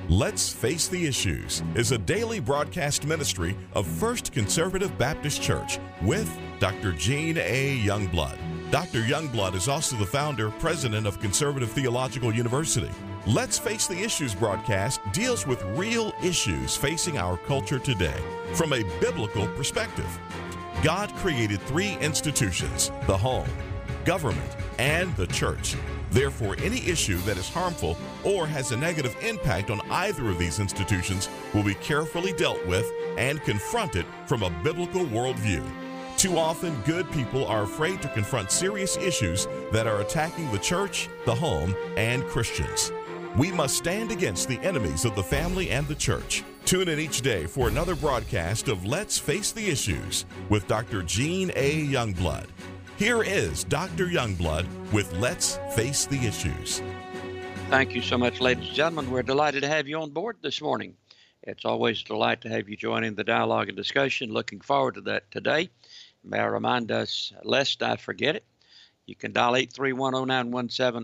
Let's Face the Issues is a daily broadcast ministry of First Conservative Baptist Church with Dr. Gene A. Youngblood. Dr. Youngblood is also the founder, president of Conservative Theological University. Let's Face the Issues broadcast deals with real issues facing our culture today from a biblical perspective. God created three institutions: the home, government, and the church. Therefore, any issue that is harmful or has a negative impact on either of these institutions will be carefully dealt with and confronted from a biblical worldview. Too often, good people are afraid to confront serious issues that are attacking the church, the home, and Christians. We must stand against the enemies of the family and the church. Tune in each day for another broadcast of Let's Face the Issues with Dr. Gene A. Youngblood. Here is Dr. Youngblood with Let's Face the Issues. Thank you so much, ladies and gentlemen. We're delighted to have you on board this morning. It's always a delight to have you joining the dialogue and discussion. Looking forward to that today. May I remind us, lest I forget it, you can dial 831-0917,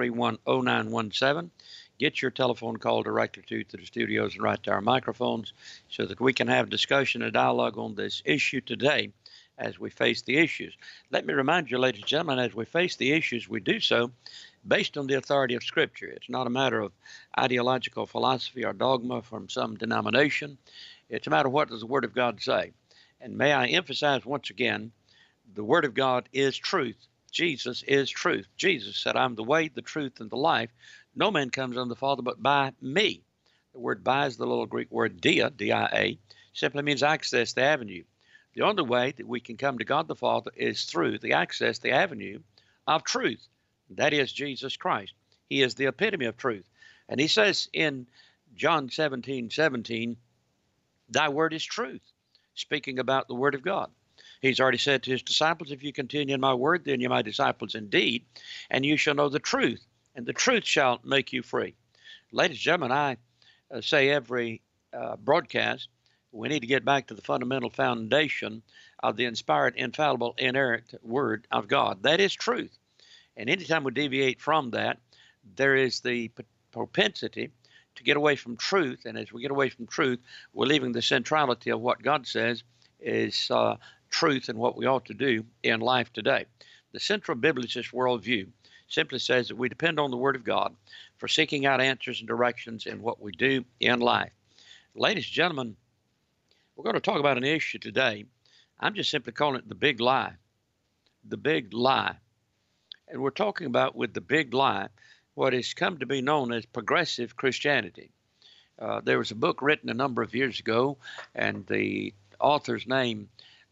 831-0917. Get your telephone call directly to the studios and right to our microphones so that we can have discussion and dialogue on this issue today as we face the issues. Let me remind you, ladies and gentlemen, as we face the issues, we do so based on the authority of Scripture. It's not a matter of ideological philosophy or dogma from some denomination. It's a matter of what does the Word of God say. And may I emphasize once again, the Word of God is truth. Jesus is truth. Jesus said, I'm the way, the truth, and the life. No man comes unto the Father but by me. The word by is the little Greek word dia, D-I-A, simply means access, the avenue. The only way that we can come to God the Father is through the access, the avenue of truth. That is Jesus Christ. He is the epitome of truth. And he says in John 17:17, thy word is truth, speaking about the word of God. He's already said to his disciples, if you continue in my word, then you're my disciples indeed, and you shall know the truth, and the truth shall make you free. Ladies and gentlemen, I say every broadcast, we need to get back to the fundamental foundation of the inspired, infallible, inerrant Word of God. That is truth. And anytime we deviate from that, there is the propensity to get away from truth. And as we get away from truth, we're leaving the centrality of what God says is truth and what we ought to do in life today. The central biblicist worldview simply says that we depend on the Word of God for seeking out answers and directions in what we do in life. Ladies and gentlemen, we're going to talk about an issue today. I'm just simply calling it the big lie. The big lie. And we're talking about with the big lie what has come to be known as progressive Christianity. There was a book written a number of years ago, and the author's name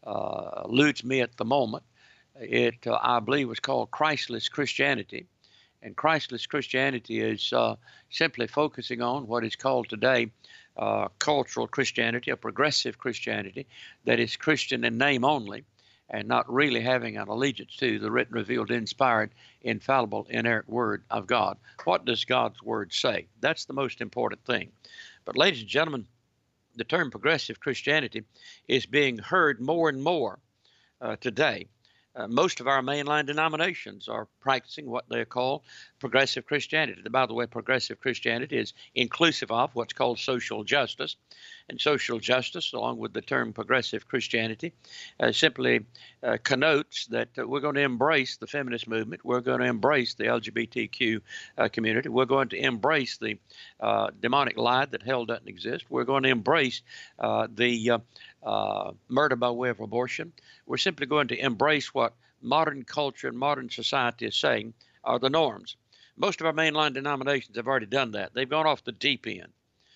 eludes me at the moment. It, I believe, was called Christless Christianity. And Christless Christianity is simply focusing on what is called today cultural Christianity, a progressive Christianity that is Christian in name only and not really having an allegiance to the written, revealed, inspired, infallible, inerrant Word of God. What does God's Word say? That's the most important thing. But ladies and gentlemen, the term progressive Christianity is being heard more and more today. Most of our mainline denominations are practicing what they call progressive Christianity. By the way, progressive Christianity is inclusive of what's called social justice. And social justice, along with the term progressive Christianity, simply connotes that we're going to embrace the feminist movement. We're going to embrace the LGBTQ community. We're going to embrace the demonic lie that hell doesn't exist. We're going to embrace the murder by way of abortion. We're simply going to embrace what modern culture and modern society is saying are the norms. Most of our mainline denominations have already done that. They've gone off the deep end.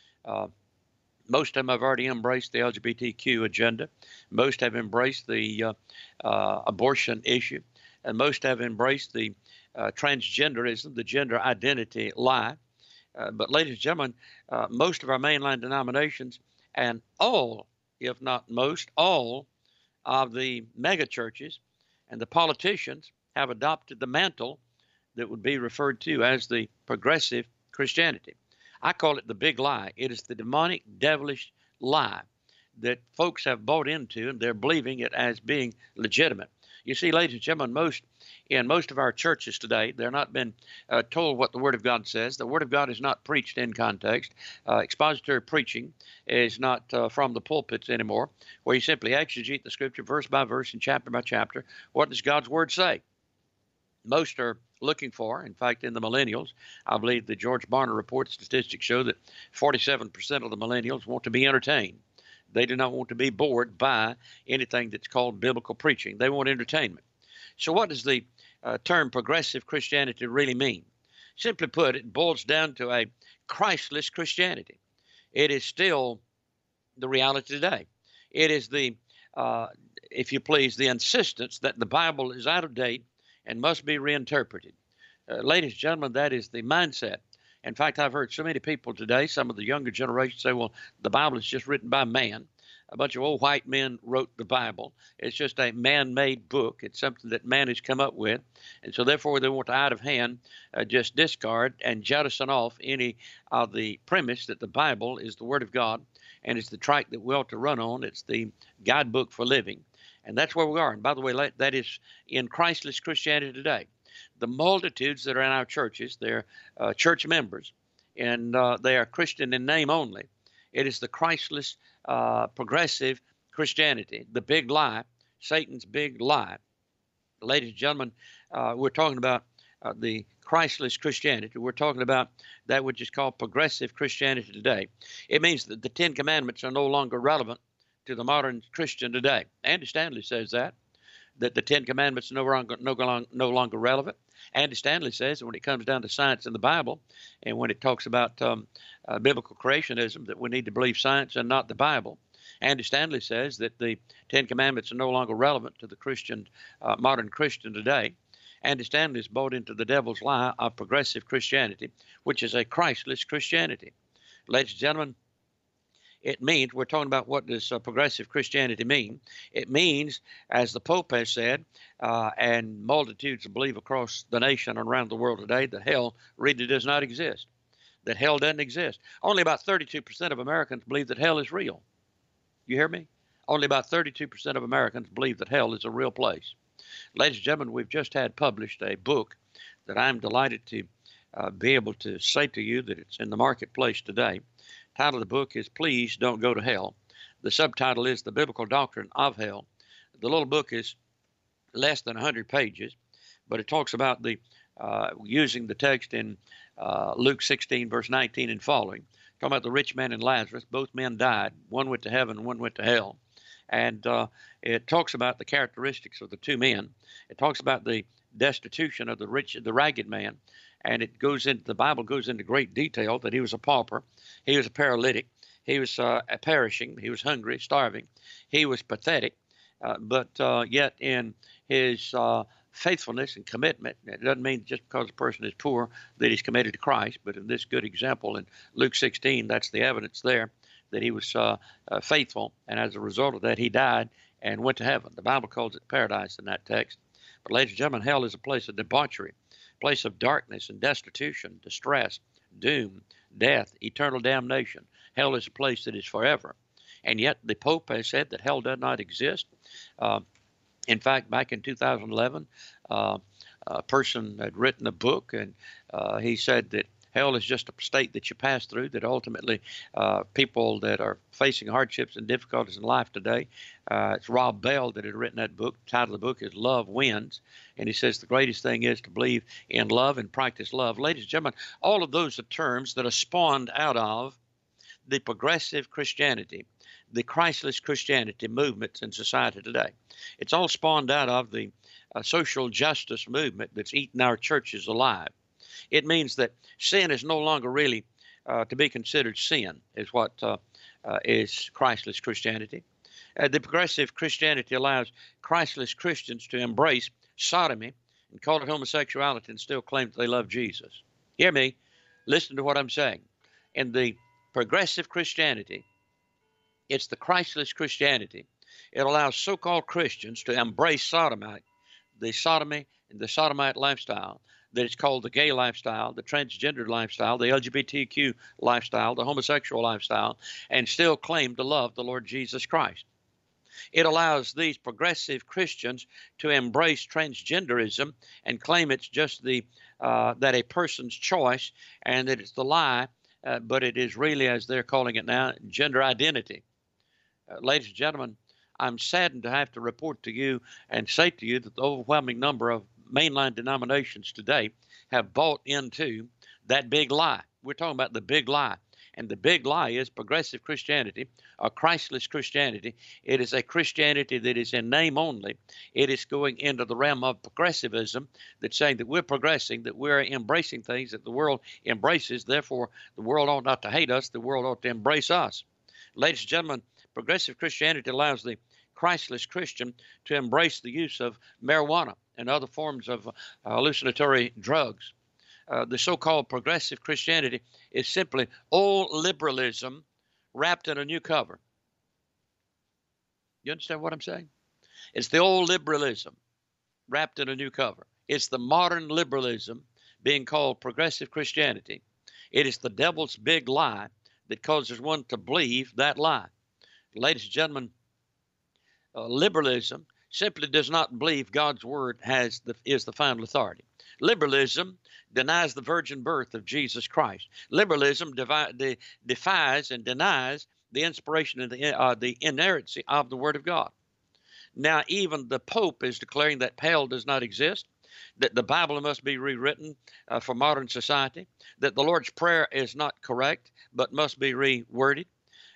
Most of them have already embraced the LGBTQ agenda. Most have embraced the abortion issue. And most have embraced the transgenderism, the gender identity lie. But ladies and gentlemen, most of our mainline denominations and all, if not most, all of the mega churches and the politicians have adopted the mantle that would be referred to as the progressive Christianity. I call it the big lie. It is the demonic, devilish lie that folks have bought into, and they're believing it as being legitimate. You see, ladies and gentlemen, in most of our churches today, they're not been told what the Word of God says. The Word of God is not preached in context. Expository preaching is not from the pulpits anymore, where you simply exegete the Scripture verse by verse and chapter by chapter. What does God's Word say? Most are looking for, in fact, in the millennials, I believe the George Barna report statistics show that 47% of the millennials want to be entertained. They do not want to be bored by anything that's called biblical preaching. They want entertainment. So what does the term progressive Christianity really mean? Simply put, it boils down to a Christless Christianity. It is still the reality today. It is the, if you please, the insistence that the Bible is out of date and must be reinterpreted. Ladies and gentlemen, that is the mindset. In fact, I've heard so many people today, some of the younger generation say, well, the Bible is just written by man. A bunch of old white men wrote the Bible. It's just a man-made book. It's something that man has come up with. And so therefore they want to out of hand just discard and jettison off any of the premise that the Bible is the Word of God and it's the track that we ought to run on. It's the guidebook for living. And that's where we are. And by the way, that is in Christless Christianity today. The multitudes that are in our churches, they're church members, and they are Christian in name only. It is the Christless, progressive Christianity, the big lie, Satan's big lie. Ladies and gentlemen, we're talking about the Christless Christianity. We're talking about that which is called progressive Christianity today. It means that the Ten Commandments are no longer relevant to the modern Christian today. Andy Stanley says that the Ten Commandments are no longer relevant. Andy Stanley says that when it comes down to science in the Bible, and when it talks about biblical creationism, that we need to believe science and not the Bible. Andy Stanley says that the Ten Commandments are no longer relevant to the Christian, modern Christian today. Andy Stanley is bought into the devil's lie of progressive Christianity, which is a Christless Christianity. Ladies and gentlemen, it means, we're talking about what does progressive Christianity mean. It means, as the Pope has said, and multitudes believe across the nation and around the world today, that hell really does not exist, that hell doesn't exist. Only about 32% of Americans believe that hell is real. You hear me? Only about 32% of Americans believe that hell is a real place. Ladies and gentlemen, we've just had published a book that I'm delighted to be able to say to you that it's in the marketplace today. Title of the book is Please Don't Go to Hell. The subtitle is The Biblical Doctrine of Hell. The little book is less than 100 pages, but it talks about the using the text in Luke 16, verse 19 and following. Talking about the rich man and Lazarus. Both men died. One went to heaven and one went to hell. And it talks about the characteristics of the two men. It talks about the destitution of the ragged man. And the Bible goes into great detail that he was a pauper, he was a paralytic, he was perishing, he was hungry, starving, he was pathetic, but yet in his faithfulness and commitment, it doesn't mean just because a person is poor that he's committed to Christ, but in this good example in Luke 16, that's the evidence there that he was faithful, and as a result of that, he died and went to heaven. The Bible calls it paradise in that text. But ladies and gentlemen, hell is a place of debauchery, place of darkness and destitution, distress, doom, death, eternal damnation. Hell is a place that is forever. And yet the Pope has said that hell does not exist. In fact, back in 2011, a person had written a book, and he said that hell is just a state that you pass through, that ultimately people that are facing hardships and difficulties in life today, it's Rob Bell that had written that book. The title of the book is Love Wins. And he says the greatest thing is to believe in love and practice love. Ladies and gentlemen, all of those are terms that are spawned out of the progressive Christianity, the Christless Christianity movements in society today. It's all spawned out of the social justice movement that's eaten our churches alive. It means that sin is no longer really to be considered sin, is what is Christless Christianity. The progressive Christianity allows Christless Christians to embrace sodomy and call it homosexuality and still claim that they love Jesus. Hear me. Listen to what I'm saying. In the progressive Christianity, it's the Christless Christianity. It allows so-called Christians to embrace sodomy and the sodomite lifestyle, that it's called the gay lifestyle, the transgender lifestyle, the LGBTQ lifestyle, the homosexual lifestyle, and still claim to love the Lord Jesus Christ. It allows these progressive Christians to embrace transgenderism and claim it's just that a person's choice and that it's the lie, but it is really, as they're calling it now, gender identity. Ladies and gentlemen, I'm saddened to have to report to you and say to you that the overwhelming number of mainline denominations today have bought into that big lie. We're talking about the big lie. And the big lie is progressive Christianity, or Christless Christianity. It is a Christianity that is in name only. It is going into the realm of progressivism, that's saying that we're progressing, that we're embracing things that the world embraces. Therefore, the world ought not to hate us. The world ought to embrace us. Ladies and gentlemen, progressive Christianity allows the Christless Christian to embrace the use of marijuana and other forms of hallucinatory drugs. The so-called progressive Christianity is simply old liberalism wrapped in a new cover. You understand what I'm saying? It's the old liberalism wrapped in a new cover. It's the modern liberalism being called progressive Christianity. It is the devil's big lie that causes one to believe that lie. Ladies and gentlemen, liberalism simply does not believe God's word is the final authority. Liberalism denies the virgin birth of Jesus Christ. Liberalism defies and denies the inspiration and the inerrancy of the Word of God. Now, even the Pope is declaring that hell does not exist, that the Bible must be rewritten for modern society, that the Lord's Prayer is not correct but must be reworded.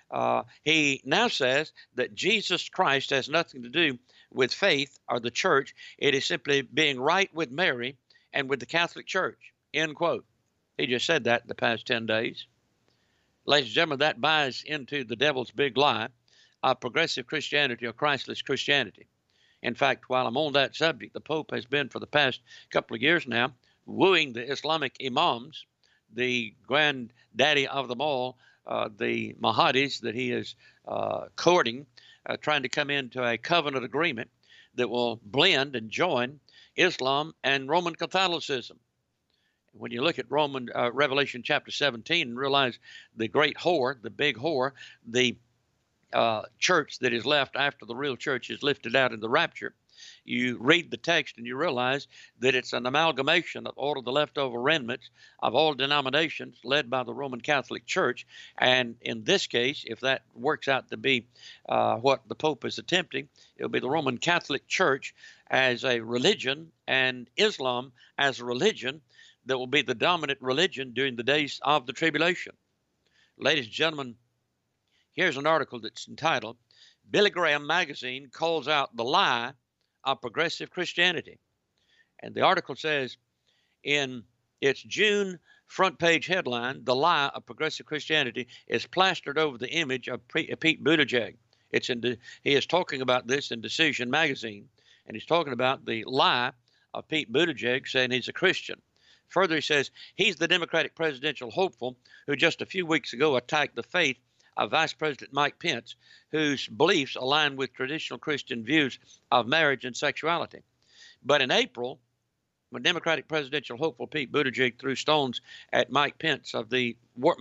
He now says that Jesus Christ has nothing to do with faith or the church. It is simply being right with Mary and with the Catholic Church, end quote. He just said that in the past 10 days. Ladies and gentlemen, that buys into the devil's big lie of progressive Christianity or Christless Christianity. In fact, while I'm on that subject, the Pope has been for the past couple of years now wooing the Islamic imams, the granddaddy of them all, the Mahadis that he is courting, trying to come into a covenant agreement that will blend and join Islam and Roman Catholicism. When you look at Revelation chapter 17 and realize the great whore, the big whore, the church that is left after the real church is lifted out in the rapture, you read the text and you realize that it's an amalgamation of all of the leftover remnants of all denominations led by the Roman Catholic Church. And in this case, if that works out to be what the Pope is attempting, it'll be the Roman Catholic Church as a religion and Islam as a religion that will be the dominant religion during the days of the tribulation. Ladies and gentlemen, here's an article that's entitled, Billy Graham Magazine Calls Out the Lie of Progressive Christianity. And the article says, in its June front page headline, the lie of progressive Christianity is plastered over the image of Pete Buttigieg. He is talking about this in Decision Magazine, and he's talking about the lie of Pete Buttigieg saying he's a Christian. Further, he says he's the Democratic presidential hopeful who just a few weeks ago attacked the faith of Vice President Mike Pence, whose beliefs align with traditional Christian views of marriage and sexuality. But in April, when Democratic presidential hopeful Pete Buttigieg threw stones at Mike Pence's of the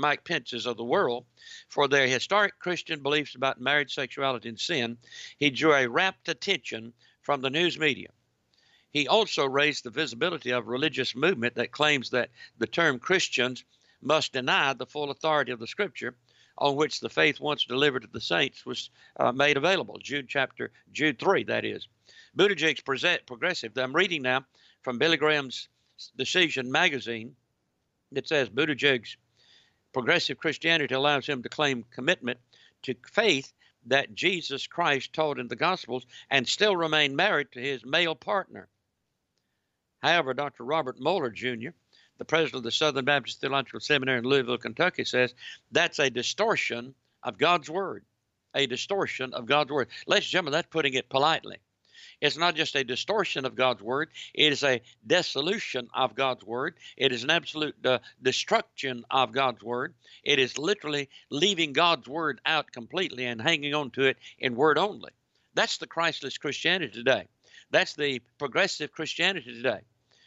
world for their historic Christian beliefs about marriage, sexuality, and sin, he drew a rapt attention from the news media. He also raised the visibility of a religious movement that claims that the term Christians must deny the full authority of the Scripture on which the faith once delivered to the saints was made available. Jude 3, that is. Buttigieg's progressive. I'm reading now from Billy Graham's Decision Magazine. It says Buttigieg's progressive Christianity allows him to claim commitment to faith that Jesus Christ taught in the Gospels and still remain married to his male partner. However, Dr. Robert Moeller, Jr., the president of the Southern Baptist Theological Seminary in Louisville, Kentucky, says that's a distortion of God's Word. A distortion of God's Word. Ladies and gentlemen, that's putting it politely. It's not just a distortion of God's Word. It is a dissolution of God's Word. It is an absolute destruction of God's Word. It is literally leaving God's Word out completely and hanging on to it in word only. That's the Christless Christianity today. That's the progressive Christianity today.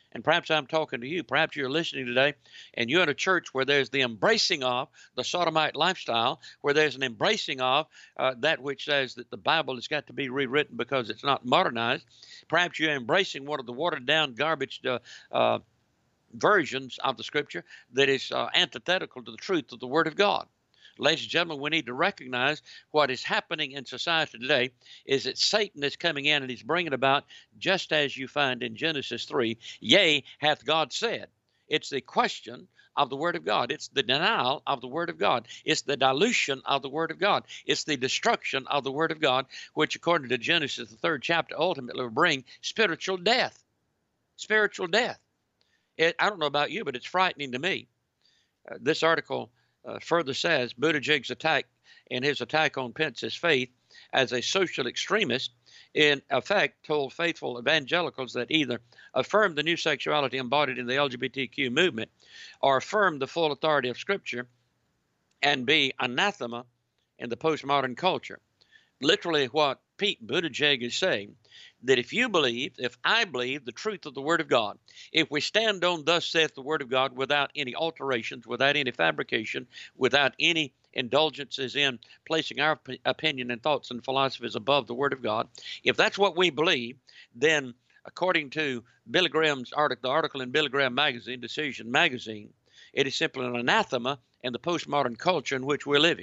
And perhaps I'm talking to you. Perhaps you're listening today and you're in a church where there's the embracing of the sodomite lifestyle, where there's an embracing of that which says that the Bible has got to be rewritten because it's not modernized. Perhaps you're embracing one of the watered down garbage versions of the Scripture that is antithetical to the truth of the Word of God. Ladies and gentlemen, we need to recognize what is happening in society today is that Satan is coming in and he's bringing about, just as you find in Genesis 3, yea, hath God said. It's the question of the Word of God. It's the denial of the Word of God. It's the dilution of the Word of God. It's the destruction of the Word of God, which according to Genesis, the 3rd chapter, ultimately will bring spiritual death. Spiritual death. I don't know about you, but it's frightening to me. This article further says Buttigieg's attack and his attack on Pence's faith as a social extremist, in effect, told faithful evangelicals that either affirm the new sexuality embodied in the LGBTQ movement or affirm the full authority of Scripture and be anathema in the postmodern culture. Literally what Pete Buttigieg is saying, that if I believe the truth of the Word of God, if we stand on thus saith the Word of God without any alterations, without any fabrication, without any indulgences in placing our opinion and thoughts and philosophies above the Word of God, if that's what we believe, then according to Billy Graham's article, the article in Billy Graham magazine, Decision magazine, it is simply an anathema in the postmodern culture in which we're living.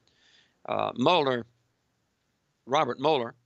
Robert Mueller,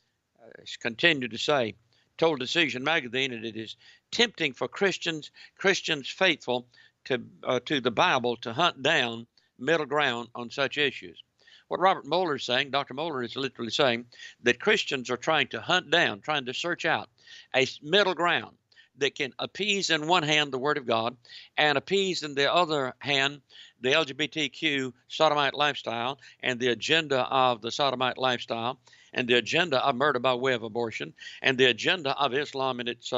continued to say, told Decision magazine that it is tempting for Christians faithful to the Bible to hunt down middle ground on such issues. What Robert Mueller is saying, Dr. Mueller is literally saying that Christians are trying to hunt down, trying to search out a middle ground that can appease in one hand the Word of God and appease in the other hand the LGBTQ sodomite lifestyle and the agenda of the sodomite lifestyle and the agenda of murder by way of abortion and the agenda of Islam and its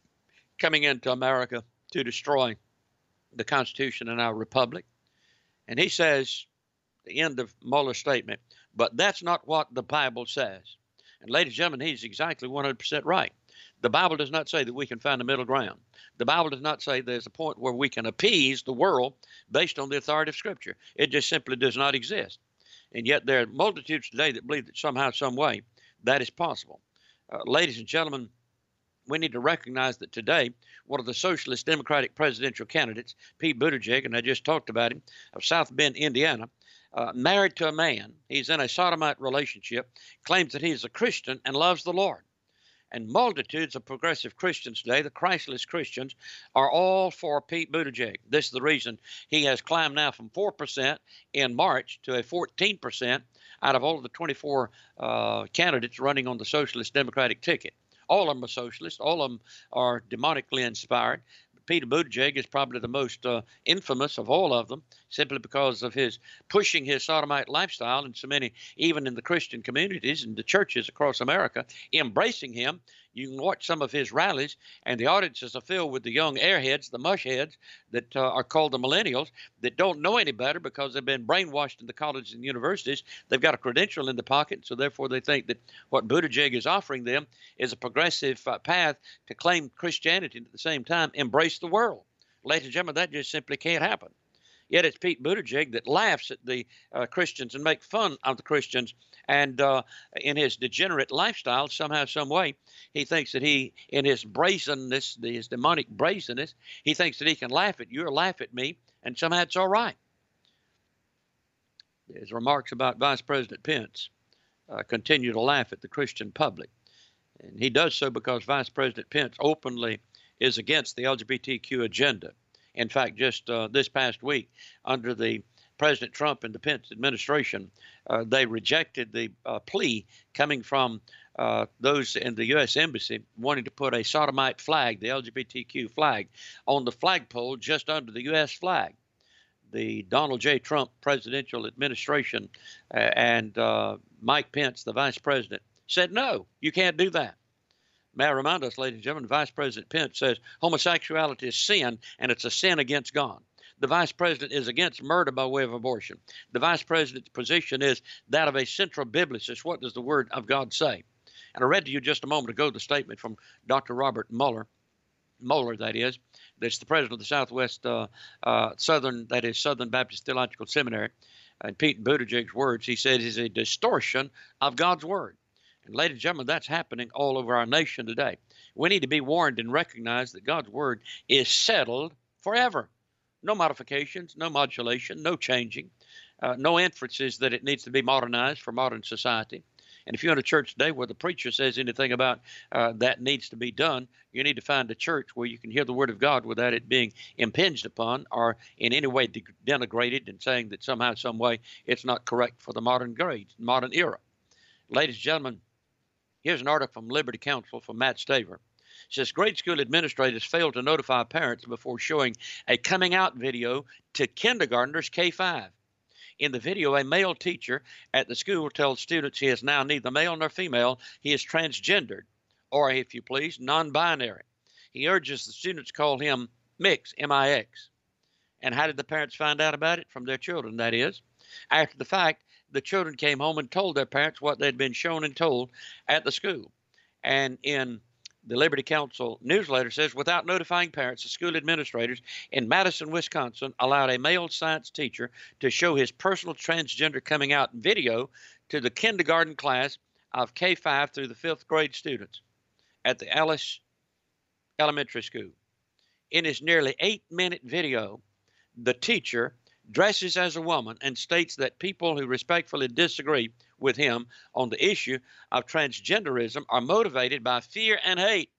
coming into America to destroy the Constitution and our republic. And he says, the end of Mueller's statement, but that's not what the Bible says. And ladies and gentlemen, he's exactly 100% right. The Bible does not say that we can find a middle ground. The Bible does not say there's a point where we can appease the world based on the authority of Scripture. It just simply does not exist. And yet there are multitudes today that believe that somehow, some way, that is possible. Ladies and gentlemen, we need to recognize that today, one of the socialist Democratic presidential candidates, Pete Buttigieg, and I just talked about him, of South Bend, Indiana, married to a man. He's in a sodomite relationship, claims that he is a Christian and loves the Lord. And multitudes of progressive Christians today, the Christless Christians, are all for Pete Buttigieg. This is the reason he has climbed now from 4% in March to a 14% out of all of the 24 candidates running on the Socialist Democratic ticket. All of them are socialists. All of them are demonically inspired. Peter Buttigieg is probably the most infamous of all of them, simply because of his pushing his sodomite lifestyle, and so many, even in the Christian communities and the churches across America, embracing him. You can watch some of his rallies, and the audiences are filled with the young airheads, the mushheads that are called the millennials, that don't know any better because they've been brainwashed in the colleges and universities. They've got a credential in the pocket, so therefore they think that what Buttigieg is offering them is a progressive path to claim Christianity and at the same time embrace the world. Ladies and gentlemen, that just simply can't happen. Yet it's Pete Buttigieg that laughs at the Christians and makes fun of the Christians. And in his degenerate lifestyle, somehow, some way, he thinks that he, in his brazenness, his demonic brazenness, he thinks that he can laugh at you or laugh at me, and somehow it's all right. His remarks about Vice President Pence continue to laugh at the Christian public. And he does so because Vice President Pence openly is against the LGBTQ agenda. In fact, just this past week, under the President Trump and the Pence administration, they rejected the plea coming from those in the U.S. Embassy wanting to put a sodomite flag, the LGBTQ flag, on the flagpole just under the U.S. flag. The Donald J. Trump presidential administration and Mike Pence, the vice president, said, no, you can't do that. May I remind us, ladies and gentlemen, Vice President Pence says homosexuality is sin, and it's a sin against God. The vice president is against murder by way of abortion. The vice president's position is that of a central biblicist. What does the Word of God say? And I read to you just a moment ago the statement from Dr. Robert Mueller, Moeller, that is, that's the president of the Southwest Southern Baptist Theological Seminary. And Pete Buttigieg's words, he said, is a distortion of God's word. And ladies and gentlemen, that's happening all over our nation today. We need to be warned and recognize that God's word is settled forever. No modifications, no modulation, no changing, no inferences that it needs to be modernized for modern society. And if you're in a church today where the preacher says anything about that needs to be done, you need to find a church where you can hear the word of God without it being impinged upon or in any way denigrated and saying that somehow, some way, it's not correct for the modern era. Ladies and gentlemen, here's an article from Liberty Counsel from Matt Staver. It says grade school administrators failed to notify parents before showing a coming out video to kindergartners K-5. In the video, a male teacher at the school tells students he is now neither male nor female. He is transgendered, or if you please, non-binary. He urges the students call him Mix, M-I-X. And how did the parents find out about it? From their children, that is. After the fact, the children came home and told their parents what they'd been shown and told at the school. And in the Liberty Counsel newsletter says, without notifying parents, the school administrators in Madison, Wisconsin, allowed a male science teacher to show his personal transgender coming out video to the kindergarten class of K-5 through the 5th grade students at the Alice Elementary School. In his nearly 8-minute video, the teacher dresses as a woman and states that people who respectfully disagree with him on the issue of transgenderism are motivated by fear and hate.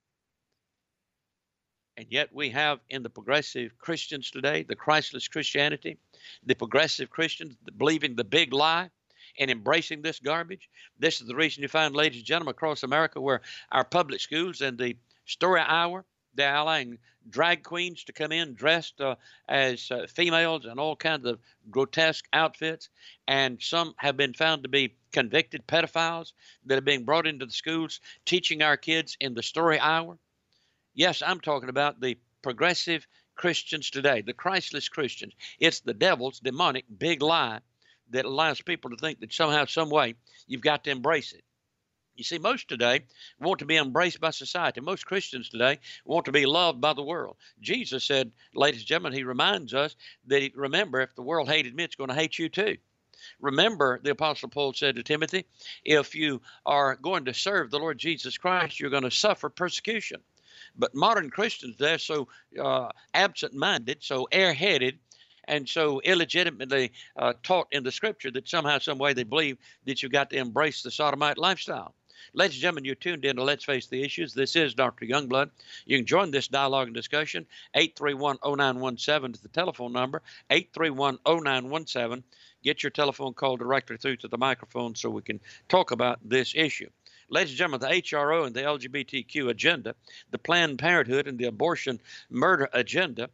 And yet we have in the progressive Christians today, the Christless Christianity, the progressive Christians believing the big lie and embracing this garbage. This is the reason you find, ladies and gentlemen, across America where our public schools and the story hour, they're allowing drag queens to come in dressed as females and all kinds of grotesque outfits. And some have been found to be convicted pedophiles that are being brought into the schools, teaching our kids in the story hour. Yes, I'm talking about the progressive Christians today, the Christless Christians. It's the devil's demonic big lie that allows people to think that somehow, some way, you've got to embrace it. You see, most today want to be embraced by society. Most Christians today want to be loved by the world. Jesus said, ladies and gentlemen, he reminds us that, remember, if the world hated me, it's going to hate you too. Remember, the Apostle Paul said to Timothy, if you are going to serve the Lord Jesus Christ, you're going to suffer persecution. But modern Christians, they're so absent-minded, so airheaded, and so illegitimately taught in the Scripture that somehow, some way they believe that you've got to embrace the sodomite lifestyle. Ladies and gentlemen, you're tuned in to Let's Face the Issues. This is Dr. Youngblood. You can join this dialogue and discussion. 831-0917 is the telephone number. 831-0917. Get your telephone call directly through to the microphone so we can talk about this issue. Ladies and gentlemen, the HRO and the LGBTQ agenda, the Planned Parenthood and the abortion murder agenda,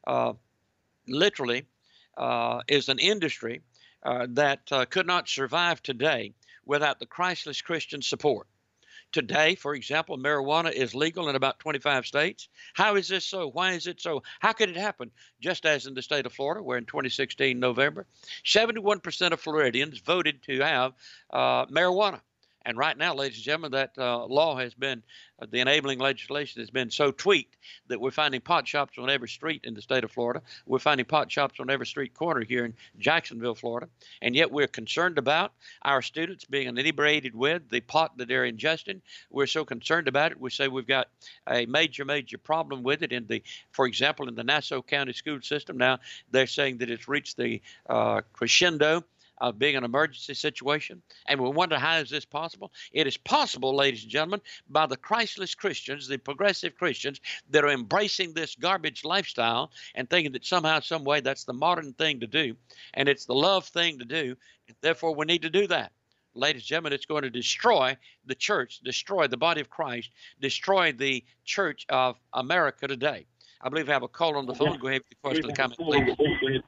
literally is an industry that could not survive today without the Christless Christian support. Today, for example, marijuana is legal in about 25 states. How is this so? Why is it so? How could it happen? Just as in the state of Florida, where in 2016, November, 71% of Floridians voted to have marijuana. And right now, ladies and gentlemen, that law has been, the enabling legislation has been so tweaked that we're finding pot shops on every street in the state of Florida. We're finding pot shops on every street corner here in Jacksonville, Florida. And yet we're concerned about our students being inebriated with the pot that they're ingesting. We're so concerned about it. We say we've got a major problem with it. For example, in the Nassau County school system now, they're saying that it's reached the crescendo of being an emergency situation. And we wonder, how is this possible? It is possible, ladies and gentlemen, by the Christless Christians, the progressive Christians that are embracing this garbage lifestyle and thinking that somehow, some way, that's the modern thing to do. And it's the love thing to do. And therefore, we need to do that. Ladies and gentlemen, it's going to destroy the church, destroy the body of Christ, destroy the church of America today. I believe I have a call on the phone. Go ahead with the question and comment, please.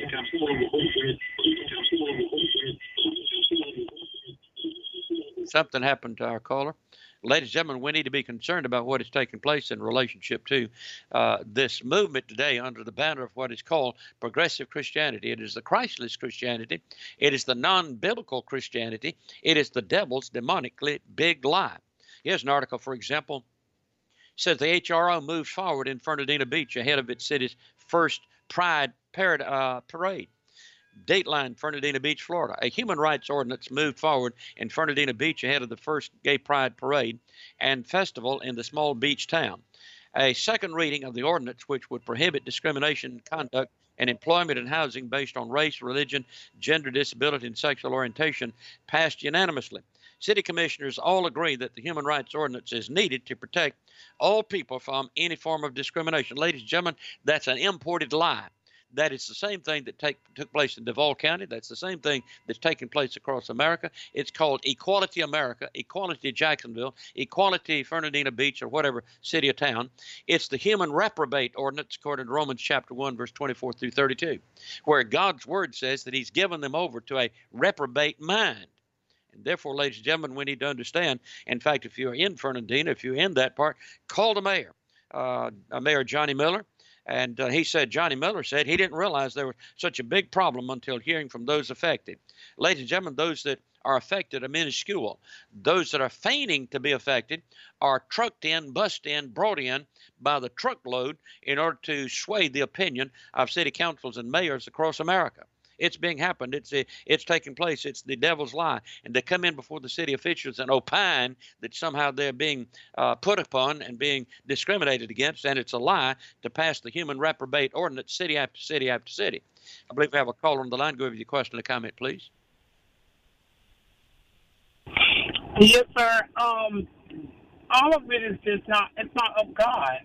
Something happened to our caller. Ladies and gentlemen, we need to be concerned about what is taking place in relationship to this movement today under the banner of what is called progressive Christianity. It is the Christless Christianity. It is the non-biblical Christianity. It is the devil's demonically big lie. Here's an article, for example, says the HRO moves forward in Fernandina Beach ahead of its city's first Pride Parade. Dateline, Fernandina Beach, Florida. A human rights ordinance moved forward in Fernandina Beach ahead of the first Gay Pride Parade and festival in the small beach town. A second reading of the ordinance, which would prohibit discrimination, conduct, and employment and housing based on race, religion, gender, disability, and sexual orientation, passed unanimously. City commissioners all agree that the human rights ordinance is needed to protect all people from any form of discrimination. Ladies and gentlemen, that's an imported lie. That is the same thing that took place in Duval County. That's the same thing that's taking place across America. It's called Equality America, Equality Jacksonville, Equality Fernandina Beach, or whatever city or town. It's the human reprobate ordinance according to Romans chapter 1, verse 24 through 32, where God's word says that he's given them over to a reprobate mind. And therefore, ladies and gentlemen, we need to understand, in fact, if you're in Fernandina, if you're in that part, call the mayor, Mayor Johnny Miller. And he said, Johnny Miller said he didn't realize there was such a big problem until hearing from those affected. Ladies and gentlemen, those that are affected are minuscule. Those that are feigning to be affected are trucked in, bussed in, brought in by the truckload in order to sway the opinion of city councils and mayors across America. It's being happened. It's taking place. It's the devil's lie. And they come in before the city officials and opine that somehow they're being put upon and being discriminated against. And it's a lie to pass the human reprobate ordinance city after city after city. I believe we have a caller on the line. Go over your question or comment, please. Yes, sir. All of it is just it's not of God.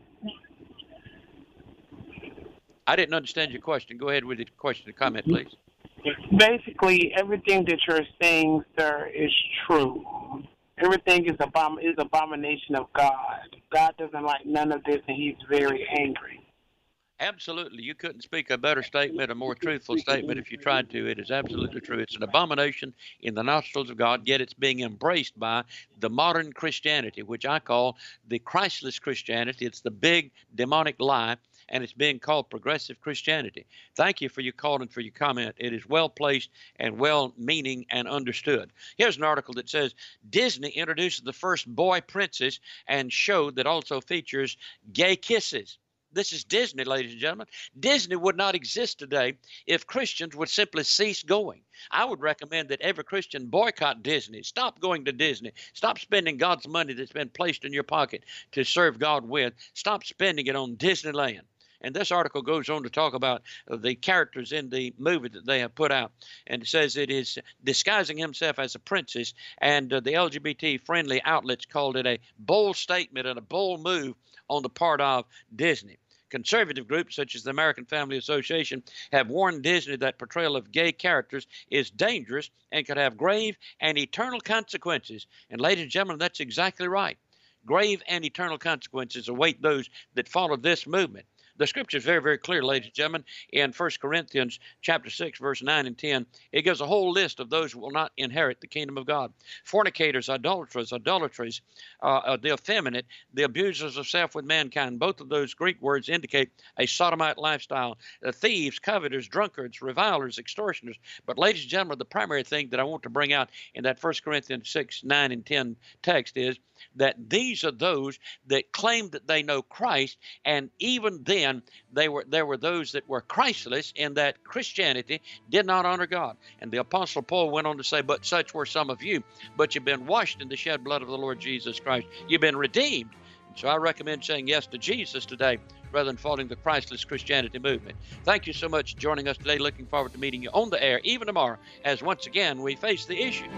I didn't understand your question. Go ahead with your question or comment, please. Basically, everything that you're saying, sir, is true. Everything is abomination of God. God doesn't like none of this, and he's very angry. Absolutely. You couldn't speak a better statement, a more truthful statement if you tried to. It is absolutely true. It's an abomination in the nostrils of God, yet it's being embraced by the modern Christianity, which I call the Christless Christianity. It's the big demonic lie, and it's being called progressive Christianity. Thank you for your call and for your comment. It is well placed and well meaning and understood. Here's an article that says Disney introduces the first boy princess and show that also features gay kisses. This is Disney, ladies and gentlemen. Disney would not exist today if Christians would simply cease going. I would recommend that every Christian boycott Disney. Stop going to Disney. Stop spending God's money that's been placed in your pocket to serve God with. Stop spending it on Disneyland. And this article goes on to talk about the characters in the movie that they have put out. And it says it is disguising himself as a princess. And the LGBT-friendly outlets called it a bold statement and a bold move on the part of Disney. Conservative groups such as the American Family Association have warned Disney that portrayal of gay characters is dangerous and could have grave and eternal consequences. And ladies and gentlemen, that's exactly right. Grave and eternal consequences await those that follow this movement. The scripture is very, very clear, ladies and gentlemen. In 1 Corinthians chapter 6, verse 9 and 10, it gives a whole list of those who will not inherit the kingdom of God. Fornicators, idolaters, the effeminate, the abusers of self with mankind. Both of those Greek words indicate a sodomite lifestyle. Thieves, coveters, drunkards, revilers, extortioners. But ladies and gentlemen, the primary thing that I want to bring out in that 1 Corinthians 6, 9 and 10 text is that these are those that claim that they know Christ, and even then there were those that were Christless in that Christianity did not honor God. And the Apostle Paul went on to say, but such were some of you, but you've been washed in the shed blood of the Lord Jesus Christ. You've been redeemed. So I recommend saying yes to Jesus today rather than following the Christless Christianity movement. Thank you so much for joining us today. Looking forward to meeting you on the air even tomorrow as once again we face the issue.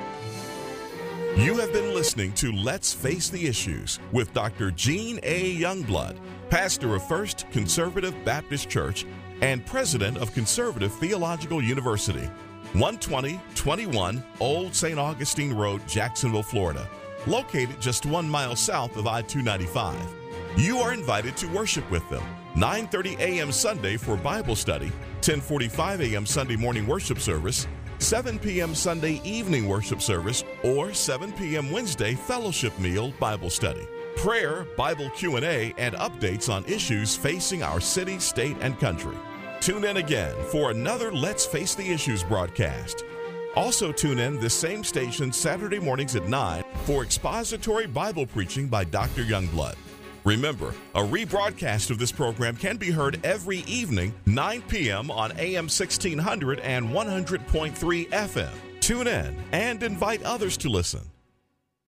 You have been listening to Let's Face the Issues with Dr. Gene A. Youngblood, pastor of First Conservative Baptist Church and president of Conservative Theological University, 12021 Old St. Augustine Road, Jacksonville, Florida, located just 1 mile south of I-295. You are invited to worship with them, 9:30 a.m. Sunday for Bible study, 10:45 a.m. Sunday morning worship service, 7 p.m. Sunday evening worship service, or 7 p.m. Wednesday fellowship meal Bible study. Prayer, Bible Q&A, and updates on issues facing our city, state, and country. Tune in again for another Let's Face the Issues broadcast. Also tune in this same station Saturday mornings at 9 for expository Bible preaching by Dr. Youngblood. Remember, a rebroadcast of this program can be heard every evening, 9 p.m. on AM 1600 and 100.3 FM. Tune in and invite others to listen.